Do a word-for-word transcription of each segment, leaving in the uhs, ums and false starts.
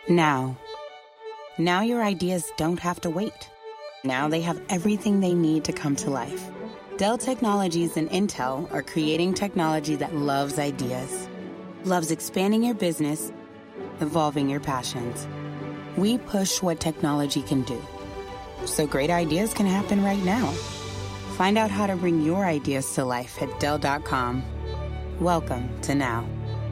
Now. Now your ideas don't have to wait. Now they have everything they need to come to life. Dell Technologies and Intel are creating technology that loves ideas, loves expanding your business, evolving your passions. We push what technology can do, so great ideas can happen right now. Find out how to bring your ideas to life at Dell dot com. Welcome to Now.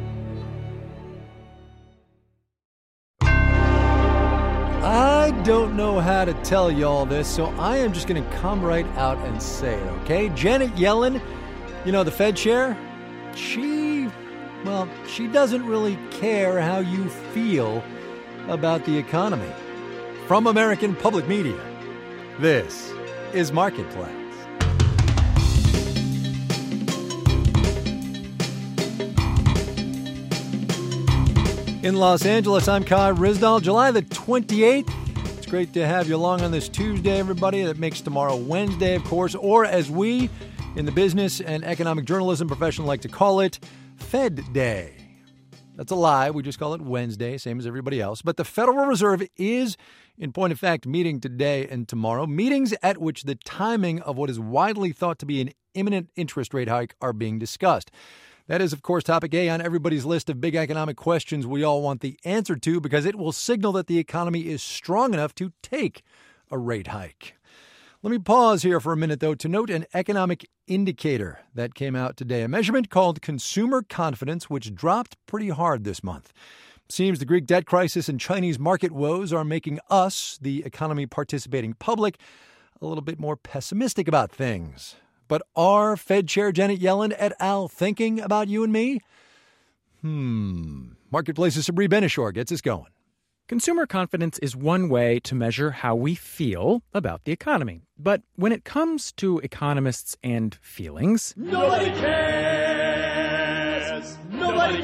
I don't know how to tell you all this, so I am just going to come right out and say it, okay? Janet Yellen, you know, the Fed chair, she, well, she doesn't really care how you feel about the economy. From American Public Media, this is Marketplace. In Los Angeles, I'm Kai Ryssdal. July the twenty-eighth. It's great to have you along on this Tuesday, everybody. That makes tomorrow Wednesday, of course, or as we in the business and economic journalism profession like to call it, Fed Day. That's a lie. We just call it Wednesday, same as everybody else. But the Federal Reserve is, in point of fact, meeting today and tomorrow, meetings at which the timing of what is widely thought to be an imminent interest rate hike are being discussed. That is, of course, topic A on everybody's list of big economic questions we all want the answer to because it will signal that the economy is strong enough to take a rate hike. Let me pause here for a minute, though, to note an economic indicator that came out today, a measurement called consumer confidence, which dropped pretty hard this month. Seems the Greek debt crisis and Chinese market woes are making us, the economy participating public, a little bit more pessimistic about things. But are Fed Chair Janet Yellen et al. Thinking about you and me? Hmm. Marketplace's Sabri Benishore gets us going. Consumer confidence is one way to measure how we feel about the economy. But when it comes to economists and feelings... Nobody cares! Nobody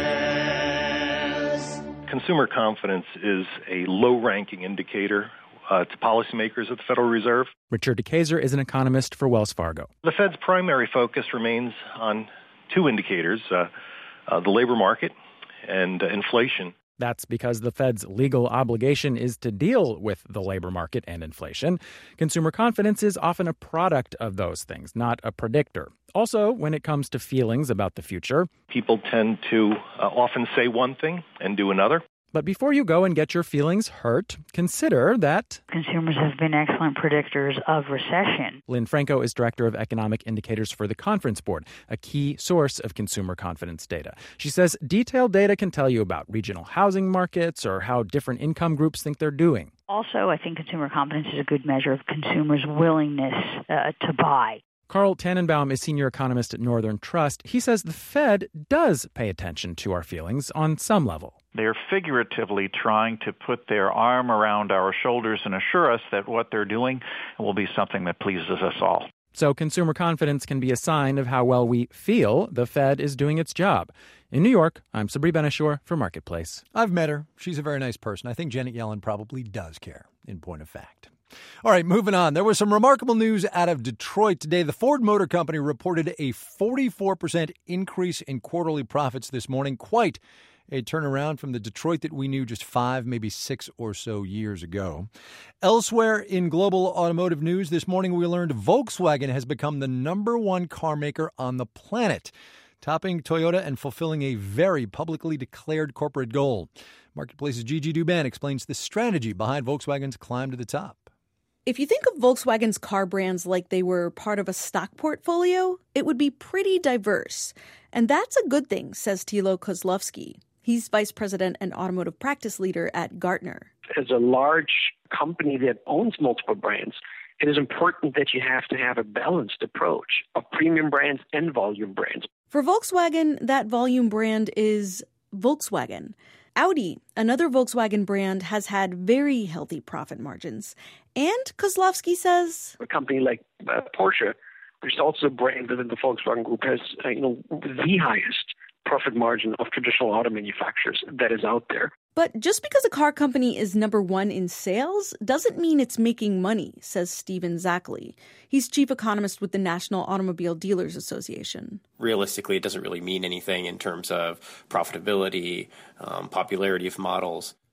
cares! Consumer confidence is a low-ranking indicator Uh, to policymakers at the Federal Reserve. Richard DeKayser is an economist for Wells Fargo. The Fed's primary focus remains on two indicators, uh, uh, the labor market and uh, inflation. That's because the Fed's legal obligation is to deal with the labor market and inflation. Consumer confidence is often a product of those things, not a predictor. Also, when it comes to feelings about the future, people tend to uh, often say one thing and do another. But before you go and get your feelings hurt, consider that consumers have been excellent predictors of recession. Lynn Franco is director of economic indicators for the Conference Board, a key source of consumer confidence data. She says detailed data can tell you about regional housing markets or how different income groups think they're doing. Also, I think consumer confidence is a good measure of consumers' willingness uh, to buy. Carl Tannenbaum is senior economist at Northern Trust. He says the Fed does pay attention to our feelings on some level. They're figuratively trying to put their arm around our shoulders and assure us that what they're doing will be something that pleases us all. So consumer confidence can be a sign of how well we feel the Fed is doing its job. In New York, I'm Sabri Benishore for Marketplace. I've met her. She's a very nice person. I think Janet Yellen probably does care, in point of fact. All right, moving on. There was some remarkable news out of Detroit today. The Ford Motor Company reported a forty-four percent increase in quarterly profits this morning. Quite a turnaround from the Detroit that we knew just five, maybe six or so years ago. Elsewhere in global automotive news this morning, we learned Volkswagen has become the number one car maker on the planet, topping Toyota and fulfilling a very publicly declared corporate goal. Marketplace's Gigi Douban explains the strategy behind Volkswagen's climb to the top. If you think of Volkswagen's car brands like they were part of a stock portfolio, it would be pretty diverse. And that's a good thing, says Thilo Kozlowski. He's vice president and automotive practice leader at Gartner. As a large company that owns multiple brands, it is important that you have to have a balanced approach of premium brands and volume brands. For Volkswagen, that volume brand is Volkswagen. Audi, another Volkswagen brand, has had very healthy profit margins. And Kozlowski says a company like uh, Porsche, which is also a brand within the Volkswagen Group, has uh, you know the highest profit margin of traditional auto manufacturers that is out there. But just because a car company is number one in sales doesn't mean it's making money, says Stephen Zackley. He's chief economist with the National Automobile Dealers Association. Realistically, it doesn't really mean anything in terms of profitability, um, popularity of models.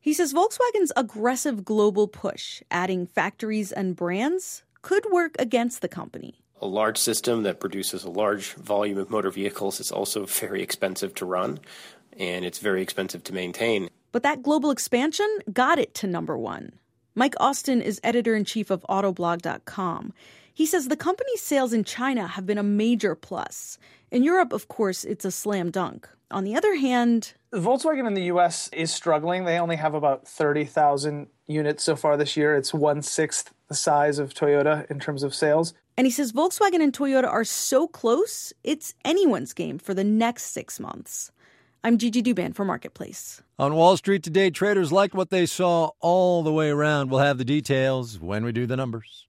He says Volkswagen's aggressive global push, adding factories and brands, could work against the company. A large system that produces a large volume of motor vehicles is also very expensive to run, and it's very expensive to maintain. But that global expansion got it to number one. Mike Austin is editor-in-chief of Autoblog dot com. He says the company's sales in China have been a major plus. In Europe, of course, it's a slam dunk. On the other hand, Volkswagen in the U S is struggling. They only have about thirty thousand units so far this year. It's one-sixth the size of Toyota in terms of sales. And he says Volkswagen and Toyota are so close, it's anyone's game for the next six months. I'm Gigi Douban for Marketplace. On Wall Street today, traders liked what they saw all the way around. We'll have the details when we do the numbers.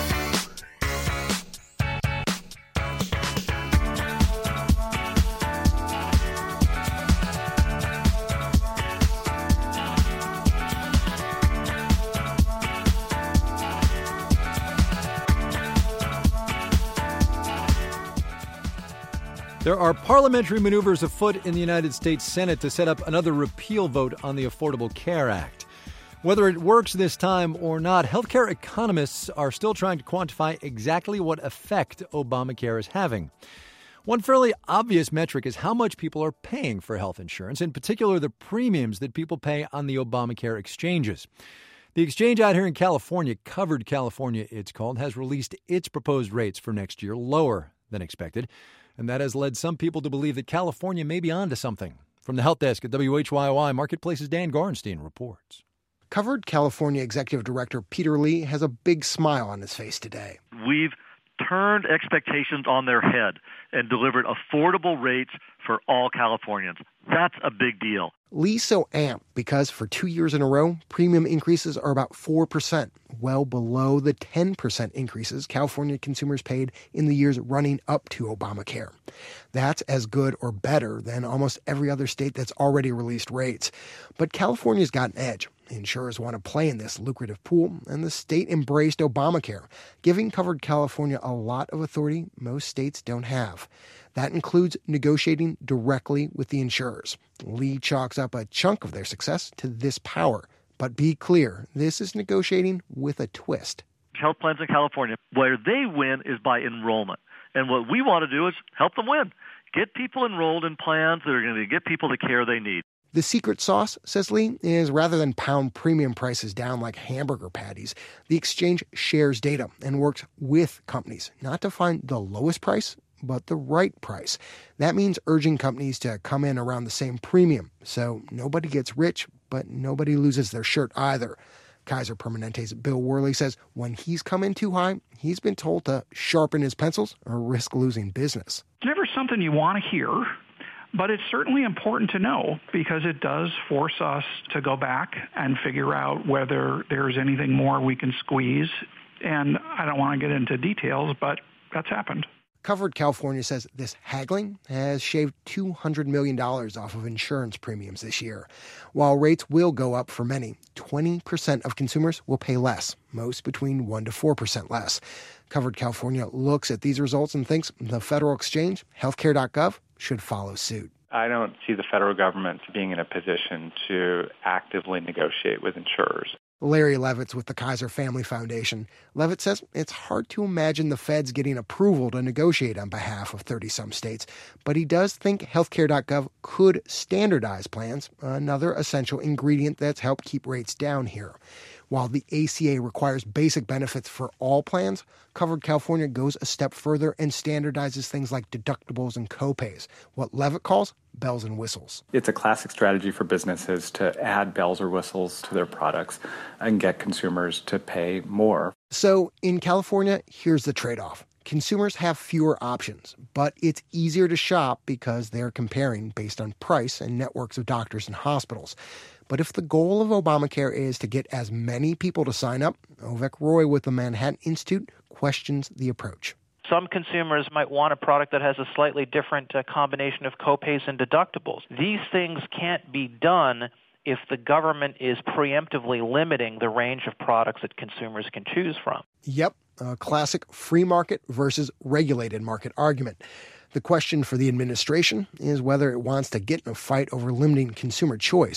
There are parliamentary maneuvers afoot in the United States Senate to set up another repeal vote on the Affordable Care Act. Whether it works this time or not, healthcare economists are still trying to quantify exactly what effect Obamacare is having. One fairly obvious metric is how much people are paying for health insurance, in particular the premiums that people pay on the Obamacare exchanges. The exchange out here in California, Covered California it's called, has released its proposed rates for next year lower than expected. And that has led some people to believe that California may be onto something. From the Health Desk at W H Y O I, Marketplace's Dan Gorenstein reports. Covered California Executive Director Peter Lee has a big smile on his face today. We've turned expectations on their head and delivered affordable rates for all Californians. That's a big deal. Lee's so amped because for two years in a row, premium increases are about four percent, well below the ten percent increases California consumers paid in the years running up to Obamacare. That's as good or better than almost every other state that's already released rates. But California's got an edge. Insurers want to play in this lucrative pool, and the state embraced Obamacare, giving Covered California a lot of authority most states don't have. That includes negotiating directly with the insurers. Lee chalks up a chunk of their success to this power. But be clear, this is negotiating with a twist. Health plans in California, where they win is by enrollment. And what we want to do is help them win. Get people enrolled in plans that are going to get people the care they need. The secret sauce, says Lee, is rather than pound premium prices down like hamburger patties, the exchange shares data and works with companies, not to find the lowest price, but the right price. That means urging companies to come in around the same premium, so nobody gets rich, but nobody loses their shirt either. Kaiser Permanente's Bill Worley says when he's come in too high, he's been told to sharpen his pencils or risk losing business. It's never something you want to hear, but it's certainly important to know because it does force us to go back and figure out whether there's anything more we can squeeze. And I don't want to get into details, but that's happened. Covered California says this haggling has shaved two hundred million dollars off of insurance premiums this year. While rates will go up for many, twenty percent of consumers will pay less, most between one to four percent less. Covered California looks at these results and thinks the federal exchange, healthcare dot gov, should follow suit. I don't see the federal government being in a position to actively negotiate with insurers. Larry Levitz with the Kaiser Family Foundation. Levitz says it's hard to imagine the feds getting approval to negotiate on behalf of thirty-some states, but he does think healthcare dot gov could standardize plans, another essential ingredient that's helped keep rates down here. While the A C A requires basic benefits for all plans, Covered California goes a step further and standardizes things like deductibles and copays, what Levitt calls bells and whistles. It's a classic strategy for businesses to add bells or whistles to their products and get consumers to pay more. So in California, here's the trade-off. Consumers have fewer options, but it's easier to shop because they're comparing based on price and networks of doctors and hospitals. But if the goal of Obamacare is to get as many people to sign up, Ovek Roy with the Manhattan Institute questions the approach. Some consumers might want a product that has a slightly different uh, combination of copays and deductibles. These things can't be done if the government is preemptively limiting the range of products that consumers can choose from. Yep, a classic free market versus regulated market argument. The question for the administration is whether it wants to get in a fight over limiting consumer choice.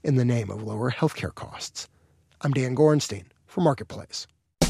in the name of lower healthcare costs. I'm Dan Gorenstein for Marketplace.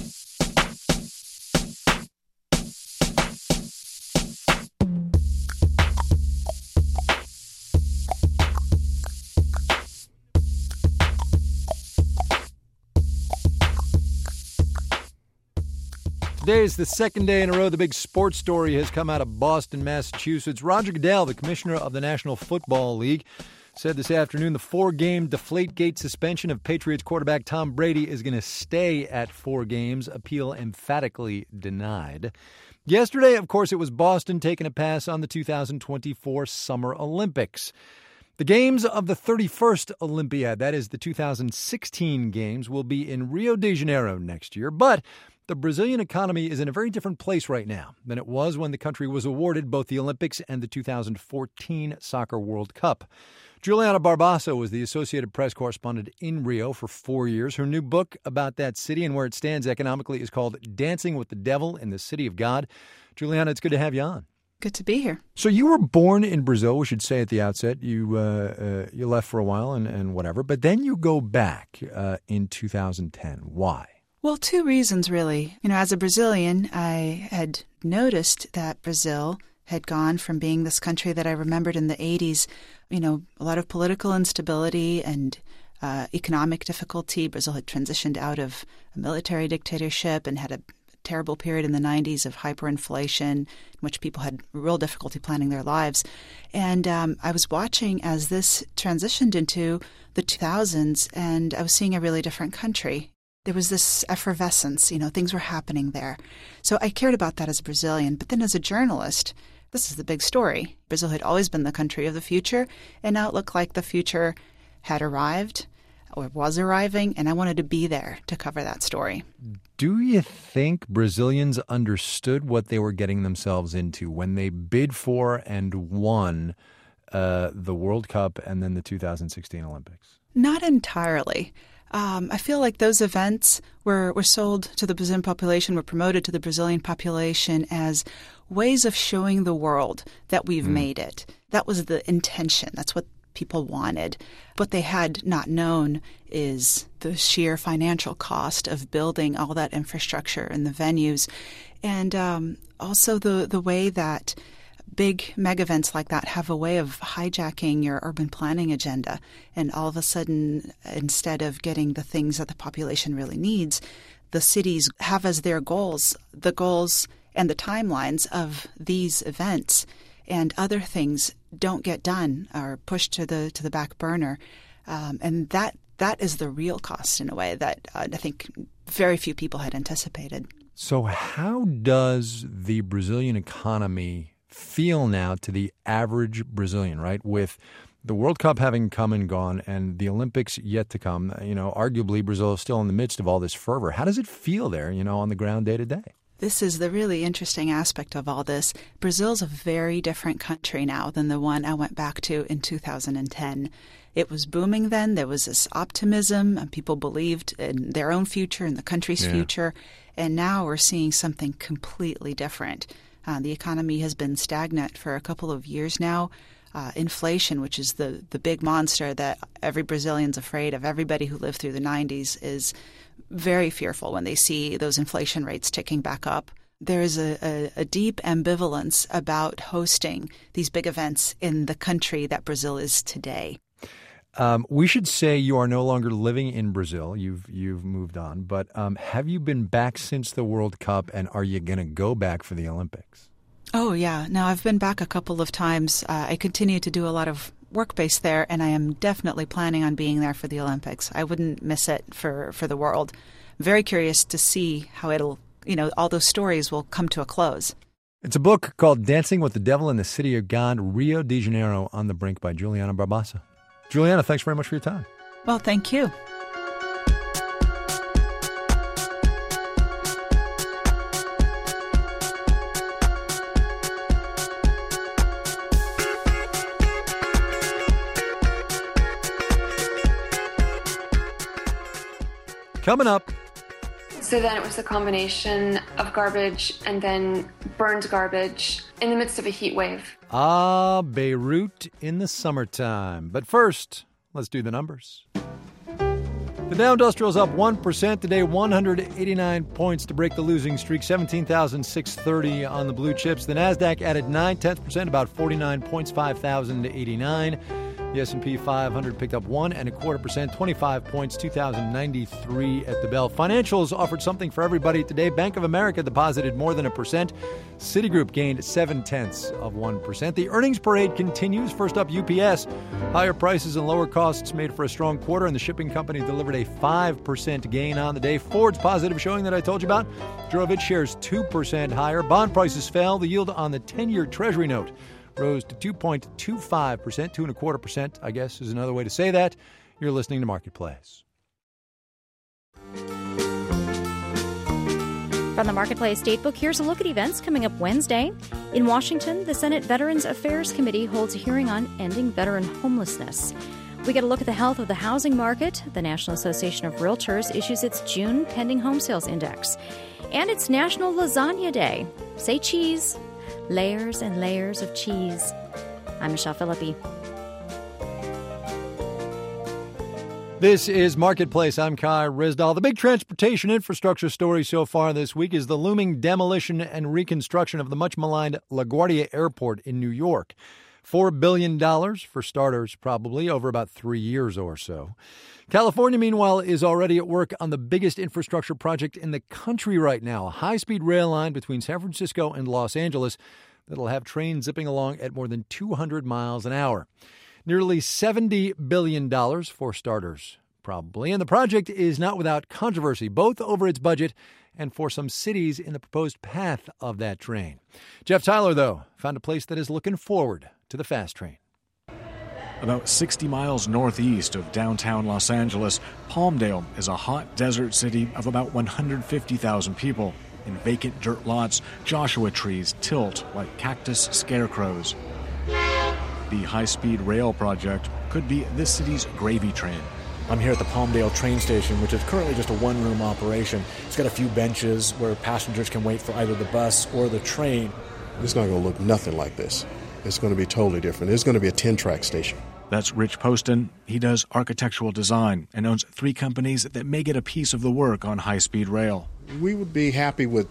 Today is the second day in a row the big sports story has come out of Boston, Massachusetts. Roger Goodell, the commissioner of the National Football League, said this afternoon the four-game Deflategate suspension of Patriots quarterback Tom Brady is going to stay at four games. Appeal emphatically denied. Yesterday, of course, it was Boston taking a pass on the two thousand twenty-four Summer Olympics. The games of the thirty-first Olympiad, that is the two thousand sixteen games, will be in Rio de Janeiro next year. But the Brazilian economy is in a very different place right now than it was when the country was awarded both the Olympics and the two thousand fourteen Soccer World Cup. Juliana Barbasso was the Associated Press correspondent in Rio for four years. Her new book about that city and where it stands economically is called Dancing with the Devil in the City of God. Juliana, it's good to have you on. Good to be here. So you were born in Brazil, we should say at the outset. You uh, uh, you left for a while and, and whatever, but then you go back uh, in two thousand ten. Why? Well, two reasons, really. You know, as a Brazilian, I had noticed that Brazil had gone from being this country that I remembered in the eighties, you know, a lot of political instability and uh, economic difficulty. Brazil had transitioned out of a military dictatorship and had a terrible period in the nineties of hyperinflation in which people had real difficulty planning their lives. And um, I was watching as this transitioned into the two thousands, and I was seeing a really different country. There was this effervescence, you know, things were happening there. So I cared about that as a Brazilian. But then as a journalist, this is the big story. Brazil had always been the country of the future, and now it looked like the future had arrived or was arriving, and I wanted to be there to cover that story. Do you think Brazilians understood what they were getting themselves into when they bid for and won uh, the World Cup and then the two thousand sixteen Olympics? Not entirely. Um, I feel like those events were, were sold to the Brazilian population, were promoted to the Brazilian population as ways of showing the world that we've mm. made it. That was the intention. That's what people wanted. What they had not known is the sheer financial cost of building all that infrastructure and the venues, and um, also the, the way that big mega events like that have a way of hijacking your urban planning agenda. And all of a sudden, instead of getting the things that the population really needs, the cities have as their goals the goals and the timelines of these events, and other things don't get done or pushed to the to the back burner. Um, and that that is the real cost in a way that uh, I think very few people had anticipated. So how does the Brazilian economy feel now to the average Brazilian, right? With the World Cup having come and gone and the Olympics yet to come, you know, arguably Brazil is still in the midst of all this fervor. How does it feel there, you know, on the ground day to day? This is the really interesting aspect of all this. Brazil's a very different country now than the one I went back to in two thousand ten. It was booming then. There was this optimism, and people believed in their own future and the country's yeah. future. And now we're seeing something completely different. Uh, the economy has been stagnant for a couple of years now. Uh, inflation, which is the, the big monster that every Brazilian's afraid of, everybody who lived through the nineties is very fearful when they see those inflation rates ticking back up. There is a, a, a deep ambivalence about hosting these big events in the country that Brazil is today. Um, we should say you are no longer living in Brazil. You've you've moved on. But um, have you been back since the World Cup, and are you going to go back for the Olympics? Oh, yeah. No, I've been back a couple of times. Uh, I continue to do a lot of work based there, and I am definitely planning on being there for the Olympics. I wouldn't miss it for, for the world. I'm very curious to see how it'll, you know, all those stories will come to a close. It's a book called Dancing with the Devil in the City of God, Rio de Janeiro on the Brink by Juliana Barbasso. Juliana, thanks very much for your time. Well, thank you. Coming up. So then it was a combination of garbage and then burned garbage in the midst of a heat wave. Ah, Beirut in the summertime. But first, Let's do the numbers. The Dow Industrial is up one percent today, one hundred eighty-nine points to break the losing streak, seventeen thousand six hundred thirty on the blue chips. The Nasdaq added nine tenths percent, about forty-nine points, five thousand eighty-nine. The S and P five hundred picked up one and a quarter percent, twenty-five points, two thousand ninety-three at the bell. Financials offered something for everybody today. Bank of America deposited more than a percent. Citigroup gained seven tenths of one percent. The earnings parade continues. First up, U P S. Higher prices and lower costs made for a strong quarter, and the shipping company delivered a five percent gain on the day. Ford's positive showing that I told you about drove its shares two percent higher. Bond prices fell. The yield on the ten-year Treasury note rose to two point two five percent, two and a quarter percent, I guess is another way to say that. You're listening to Marketplace. From the Marketplace Datebook, here's a look at events coming up Wednesday. In Washington, the Senate Veterans Affairs Committee holds a hearing on ending veteran homelessness. We get a look at the health of the housing market. The National Association of Realtors issues its June pending home sales index. And it's National Lasagna Day. Say cheese. Layers and layers of cheese. I'm Michelle Philippi. This is Marketplace. I'm Kai Ryssdal. The big transportation infrastructure story so far this week is the looming demolition and reconstruction of the much-maligned LaGuardia Airport in New York. Four billion dollars, for starters, probably, over about three years or so. California, meanwhile, is already at work on the biggest infrastructure project in the country right now, a high-speed rail line between San Francisco and Los Angeles that'll have trains zipping along at more than two hundred miles an hour. Nearly seventy billion dollars, for starters, probably. And the project is not without controversy, both over its budget and for some cities in the proposed path of that train. Jeff Tyler, though, found a place that is looking forward to the fast train. About sixty miles northeast of downtown Los Angeles, Palmdale is a hot desert city of about one hundred fifty thousand people. In vacant dirt lots, Joshua trees tilt like cactus scarecrows. The high-speed rail project could be this city's gravy train. I'm here at the Palmdale train station, which is currently just a one-room operation. It's got a few benches where passengers can wait for either the bus or the train. It's not going to look nothing like this. It's going to be totally different. It's going to be a ten-track station. That's Rich Poston. He does architectural design and owns three companies that may get a piece of the work on high-speed rail. We would be happy with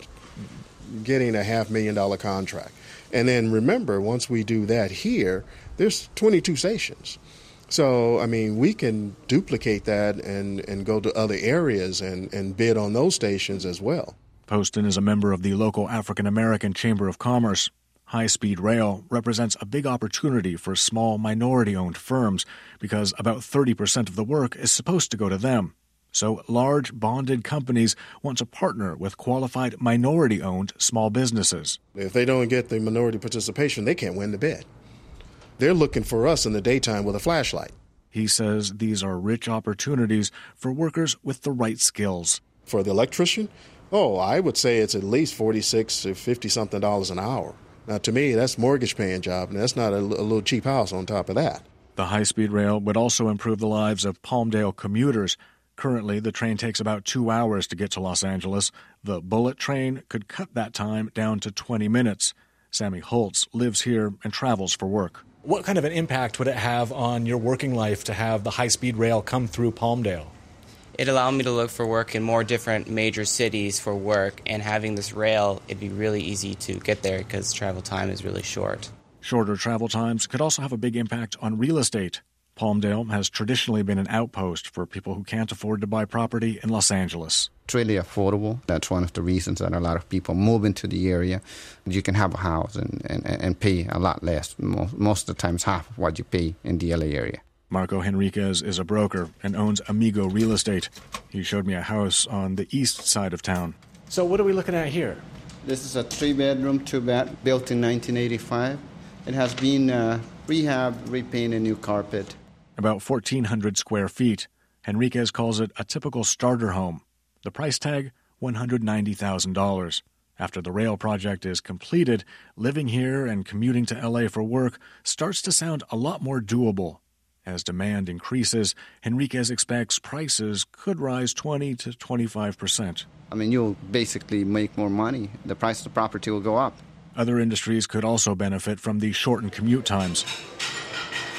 getting a half-million dollar contract. And then remember, once we do that here, there's twenty-two stations. So, I mean, we can duplicate that and, and go to other areas and, and bid on those stations as well. Poston is a member of the local African American Chamber of Commerce. High-speed rail represents a big opportunity for small minority-owned firms because about thirty percent of the work is supposed to go to them. So large bonded companies want to partner with qualified minority-owned small businesses. If they don't get the minority participation, they can't win the bid. They're looking for us in the daytime with a flashlight. He says these are rich opportunities for workers with the right skills. For the electrician, oh, I would say it's at least forty-six to fifty-something dollars an hour. Now, to me, that's mortgage-paying job, and that's not a, a little cheap house on top of that. The high-speed rail would also improve the lives of Palmdale commuters. Currently, the train takes about two hours to get to Los Angeles. The bullet train could cut that time down to twenty minutes. Sammy Holtz lives here and travels for work. What kind of an impact would it have on your working life to have the high-speed rail come through Palmdale? It allowed me to look for work in more different major cities for work, and having this rail, it'd be really easy to get there because travel time is really short. Shorter travel times could also have a big impact on real estate. Palmdale has traditionally been an outpost for people who can't afford to buy property in Los Angeles. It's really affordable. That's one of the reasons that a lot of people move into the area. You can have a house and, and, and pay a lot less. Most, most of the times half of what you pay in the L A area. Marco Henriquez is a broker and owns Amigo Real Estate. He showed me a house on the east side of town. So what are we looking at here? This is a three-bedroom, two-bath, built in nineteen eighty-five. It has been uh, rehabbed, repainted, new carpet. About fourteen hundred square feet. Henriquez calls it a typical starter home. The price tag, one hundred ninety thousand dollars. After the rail project is completed, living here and commuting to L A for work starts to sound a lot more doable. As demand increases, Henriquez expects prices could rise twenty to twenty-five percent. I mean, you'll basically make more money. The price of the property will go up. Other industries could also benefit from the shortened commute times.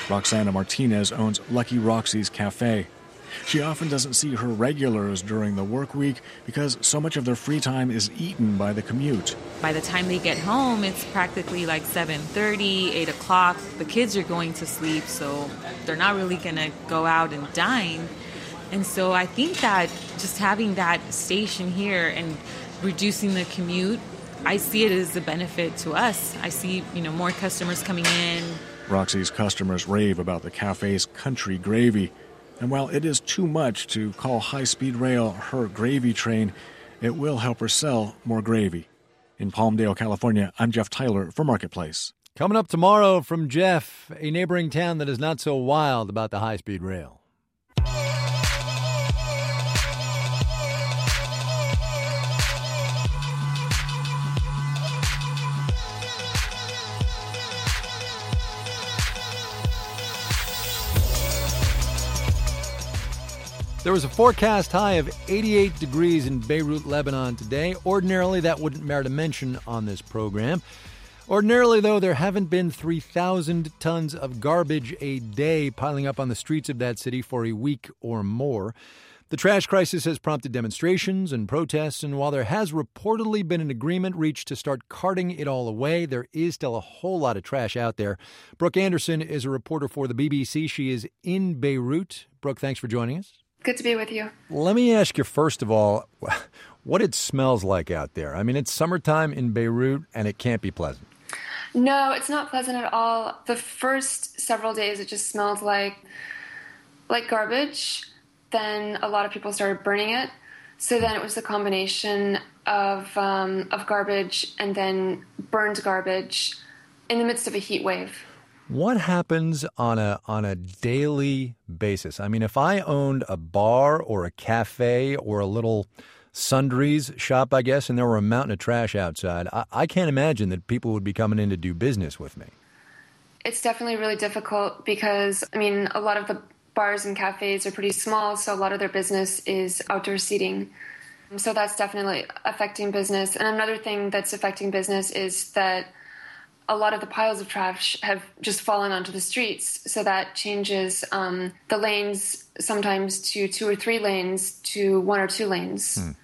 Roxana Martinez owns Lucky Roxy's Cafe. She often doesn't see her regulars during the work week because so much of their free time is eaten by the commute. By the time they get home, it's practically like seven thirty, eight o'clock. The kids are going to sleep, so they're not really going to go out and dine. And so I think that just having that station here and reducing the commute, I see it as a benefit to us. I see, you know, more customers coming in. Roxy's customers rave about the cafe's country gravy. And while it is too much to call high-speed rail her gravy train, it will help her sell more gravy. In Palmdale, California, I'm Jeff Tyler for Marketplace. Coming up tomorrow from Jeff, a neighboring town that is not so wild about the high-speed rail. There was a forecast high of eighty-eight degrees in Beirut, Lebanon today. Ordinarily, that wouldn't merit a mention on this program. Ordinarily, though, there haven't been three thousand tons of garbage a day piling up on the streets of that city for a week or more. The trash crisis has prompted demonstrations and protests, and while there has reportedly been an agreement reached to start carting it all away, there is still a whole lot of trash out there. Brooke Anderson is a reporter for the B B C. She is in Beirut. Brooke, thanks for joining us. Good to be with you. Let me ask you, first of all, what it smells like out there. I mean, it's summertime in Beirut, and it can't be pleasant. No, it's not pleasant at all. The first several days, it just smelled like like garbage. Then a lot of people started burning it. So then it was the combination of um, of garbage and then burned garbage in the midst of a heat wave. What happens on a on a daily basis? I mean, if I owned a bar or a cafe or a little sundries shop, I guess, and there were a mountain of trash outside, I, I can't imagine that people would be coming in to do business with me. It's definitely really difficult because, I mean, a lot of the bars and cafes are pretty small, so a lot of their business is outdoor seating. So that's definitely affecting business. And another thing that's affecting business is that a lot of the piles of trash have just fallen onto the streets. So that changes um, the lanes sometimes to two or three lanes to one or two lanes. Hmm.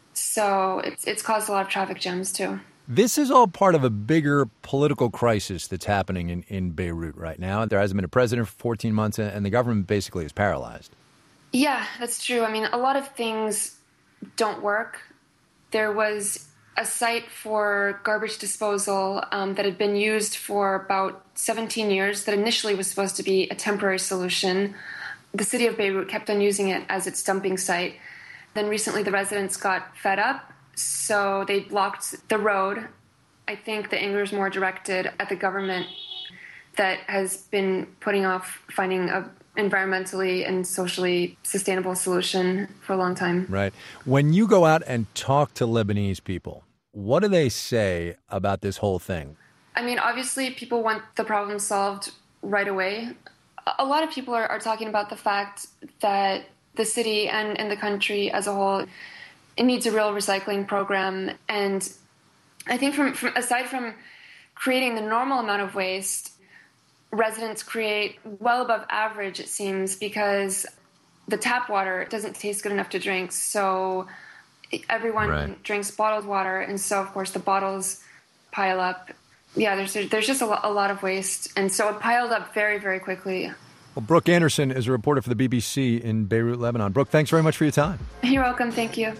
So it's, it's caused a lot of traffic jams too. This is all part of a bigger political crisis that's happening in, in Beirut right now. There hasn't been a president for fourteen months, and the government basically is paralyzed. Yeah, that's true. I mean, a lot of things don't work. There was a site for garbage disposal um, that had been used for about seventeen years that initially was supposed to be a temporary solution. The city of Beirut kept on using it as its dumping site. Then recently the residents got fed up, so they blocked the road. I think the anger is more directed at the government that has been putting off finding a environmentally and socially sustainable solution for a long time. Right. When you go out and talk to Lebanese people, what do they say about this whole thing? I mean, obviously, people want the problem solved right away. A lot of people are, are talking about the fact that the city and, and the country as a whole, it needs a real recycling program. And I think from, from aside from creating the normal amount of waste, residents create well above average, it seems, because the tap water doesn't taste good enough to drink. So everyone right. drinks bottled water. And so, of course, the bottles pile up. Yeah, there's there's just a lot, a lot of waste. And so it piled up very, very quickly. Well, Brooke Anderson is a reporter for the B B C in Beirut, Lebanon. Brooke, thanks very much for your time. You're welcome. Thank you.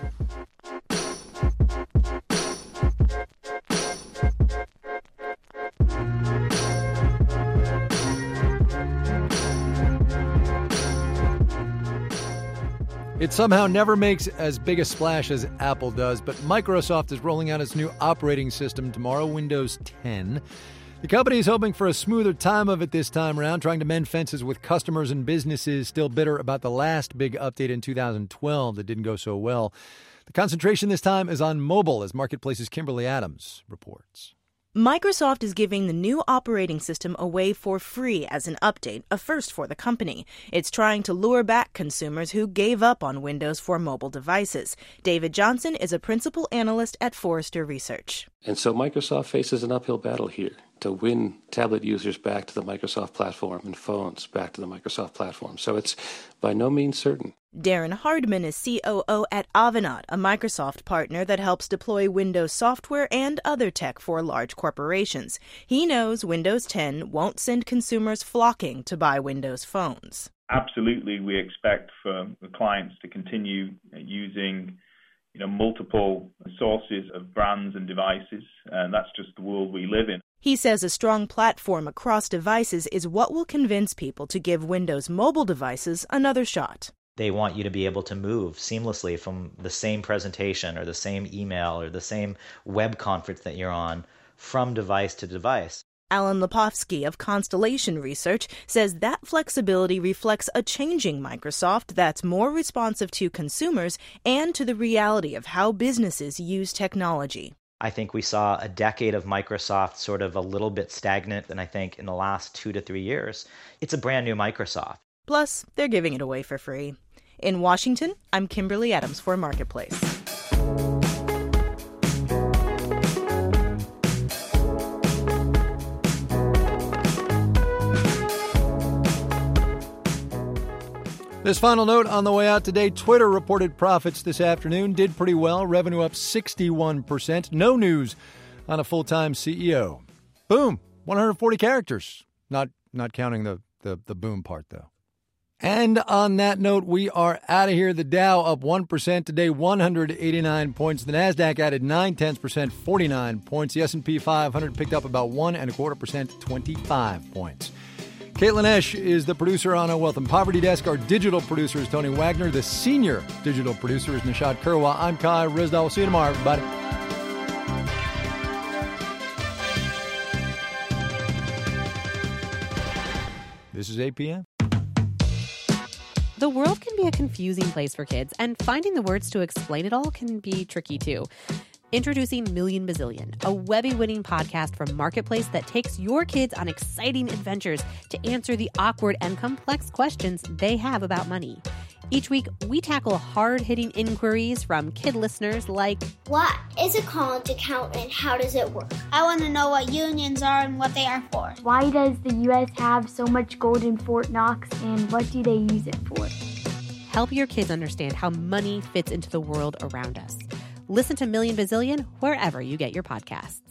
It somehow never makes as big a splash as Apple does, but Microsoft is rolling out its new operating system tomorrow, Windows ten. The company is hoping for a smoother time of it this time around, trying to mend fences with customers and businesses still bitter about the last big update in two thousand twelve that didn't go so well. The concentration this time is on mobile, as Marketplace's Kimberly Adams reports. Microsoft is giving the new operating system away for free as an update, a first for the company. It's trying to lure back consumers who gave up on Windows for mobile devices. David Johnson is a principal analyst at Forrester Research. And so Microsoft faces an uphill battle here to win tablet users back to the Microsoft platform and phones back to the Microsoft platform. So it's by no means certain. Darren Hardman is C O O at Avanade, a Microsoft partner that helps deploy Windows software and other tech for large corporations. He knows Windows ten won't send consumers flocking to buy Windows phones. Absolutely, we expect for the clients to continue using you know, multiple sources of brands and devices, and that's just the world we live in. He says a strong platform across devices is what will convince people to give Windows mobile devices another shot. They want you to be able to move seamlessly from the same presentation or the same email or the same web conference that you're on from device to device. Alan Lepofsky of Constellation Research says that flexibility reflects a changing Microsoft that's more responsive to consumers and to the reality of how businesses use technology. I think we saw a decade of Microsoft sort of a little bit stagnant, and I think in the last two to three years, it's a brand new Microsoft. Plus, they're giving it away for free. In Washington, I'm Kimberly Adams for Marketplace. This final note on the way out today, Twitter reported profits this afternoon, did pretty well, revenue up sixty-one percent. No news on a full-time C E O. Boom, one hundred forty characters. Not not counting the, the, the boom part, though. And on that note, we are out of here. The Dow up one percent today, one hundred eighty-nine points. The NASDAQ added nine tenths percent, forty-nine points. The S and P five hundred picked up about one and a quarter percent, twenty-five points. Caitlin Esch is the producer on our Wealth and Poverty Desk. Our digital producer is Tony Wagner. The senior digital producer is Nishad Kurwa. I'm Kai Rizdal. We'll see you tomorrow, everybody. This is eight p.m. The world can be a confusing place for kids, and finding the words to explain it all can be tricky, too. Introducing Million Bazillion, a Webby-winning podcast from Marketplace that takes your kids on exciting adventures to answer the awkward and complex questions they have about money. Each week, we tackle hard-hitting inquiries from kid listeners like, what is a college account and how does it work? I want to know what unions are and what they are for. Why does the U S have so much gold in Fort Knox and what do they use it for? Help your kids understand how money fits into the world around us. Listen to Million Bazillion wherever you get your podcasts.